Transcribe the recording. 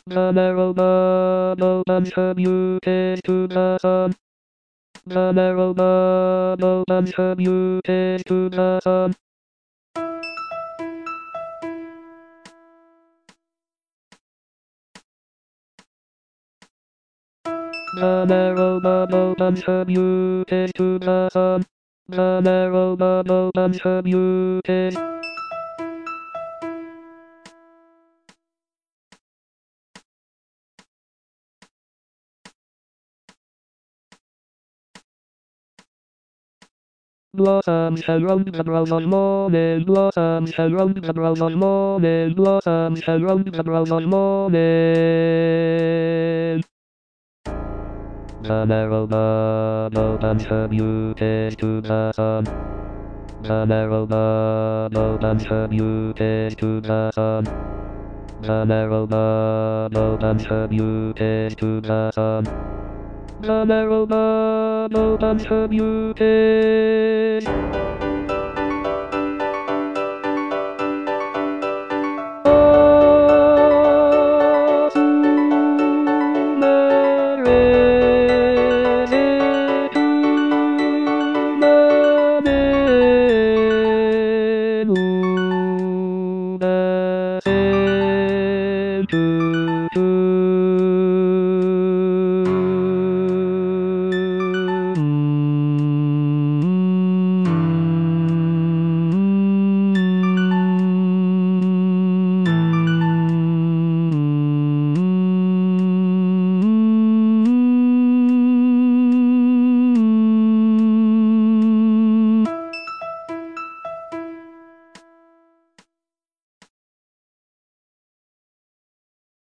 The narrow bubble contributed to the sun. The narrow bubble contributed to the sun. The narrow bubble contributed to the sun. The narrow bubble contributed. Blossoms around the brown on morning. Blossoms around the brown on morning. Blossoms around the brown on morning. The narrow bubble contributed to the sun. The narrow bubble contributed to the sun. The narrow bubble contributed to the sun. The narrow bubble contributed.